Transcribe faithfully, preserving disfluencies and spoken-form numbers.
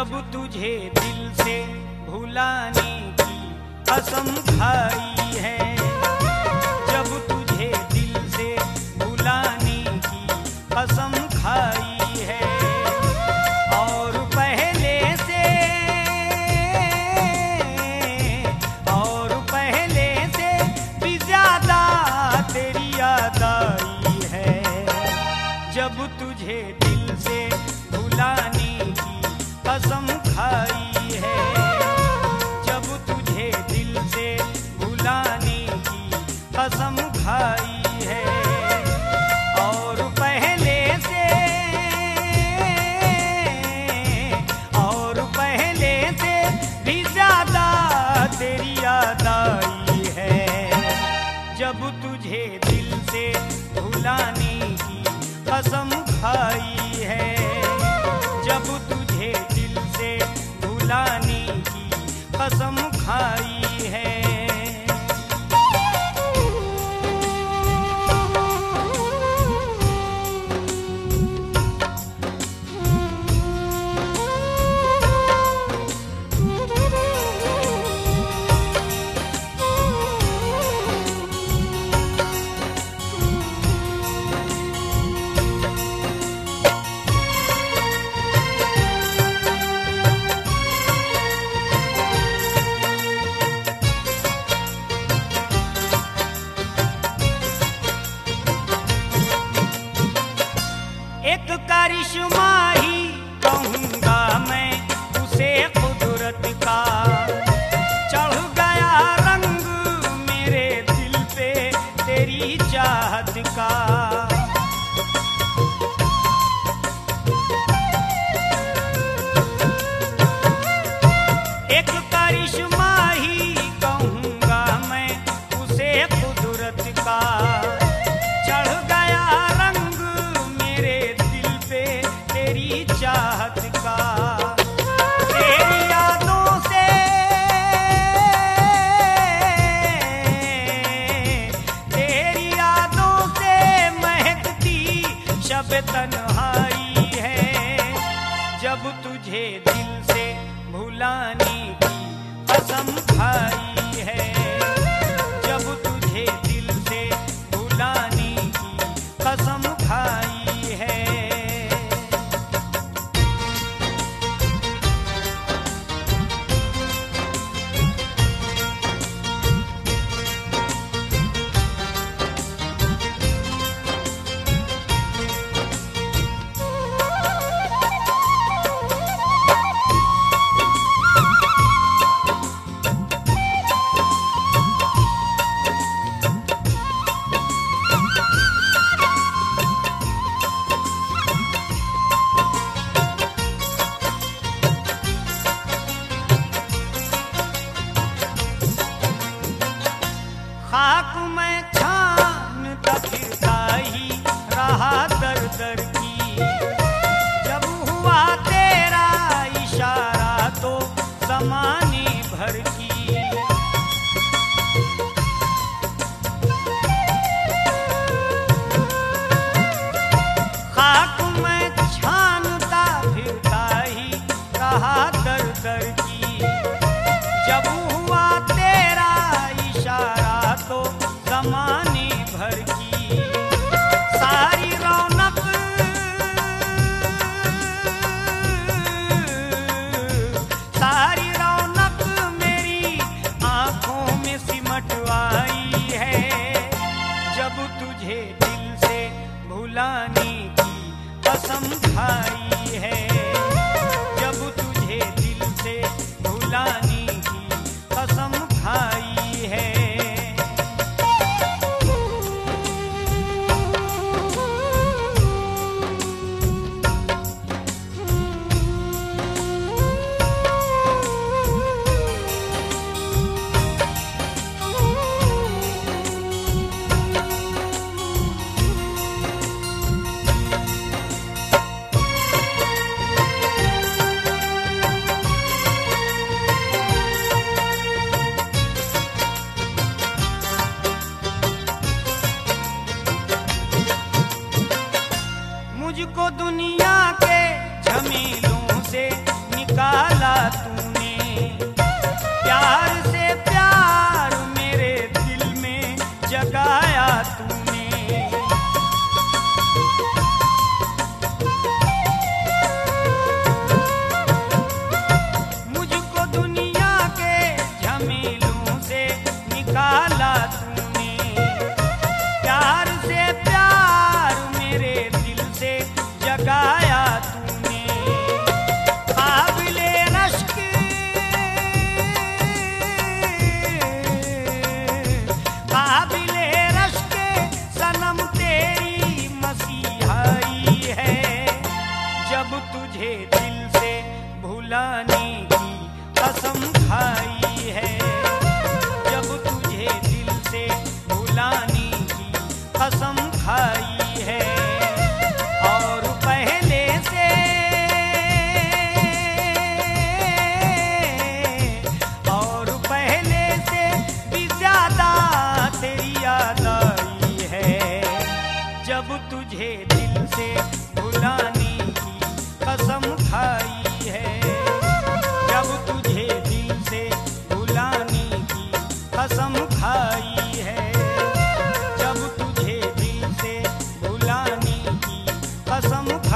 जब तुझे दिल से भुलाने की कसम खाई है, जब तुझे दिल से भुलाने की कसम खाई है, और पहले से और पहले से भी ज्यादा तेरी याद आई है। जब तुझे दिल से भुलाने की कसम खाई है, जब तुझे दिल से भुलाने की कसम खाई है, और पहले से और पहले से भी ज्यादा तेरी याद आई है। जब तुझे दिल से भुलाने की कसम खाई है, जब तुझे दिल से भुलाने की कसम खाई है। एक करिश्मा ही कहूँगा मैं उसे कुदरत का, चढ़ गया रंग मेरे दिल पे तेरी चाहत का। एक करिश्मा ही कहूँगा मैं उसे कुदरत का, चढ़ गया रंग मेरे दिल पे तेरी चाहत का। तेरी यादों से तेरी यादों से महकती शब तन्हाई है। जब तुझे दिल से भुलाने की कसम खाई है, जब तुझे दिल से भुलाने की कसम खाई है। खाक में छानता फिरता ही रहा दर दर की, जब हुआ तेरा इशारा तो ज़माने भर की। खाक में छानता फिरता ही रहा दर दर की, जब हुआ तेरा इशारा तो ज़माने भर की। सारी रौनक सारी रौनक मेरी आंखों में सिमट आई है। जब तुझे दिल से भुलाने की कसम खाई है, जब तुझे दिल से भुलाने की कसम खाई है। कसम खाई है। और पहले से और पहले से भी ज्यादा तेरी याद आई है। जब तुझे दिल से भुलाने की कसम खाई है, जब तुझे दिल से भुलाने की कसम खाई है, जब तुझे दिल से भुलाने की कसम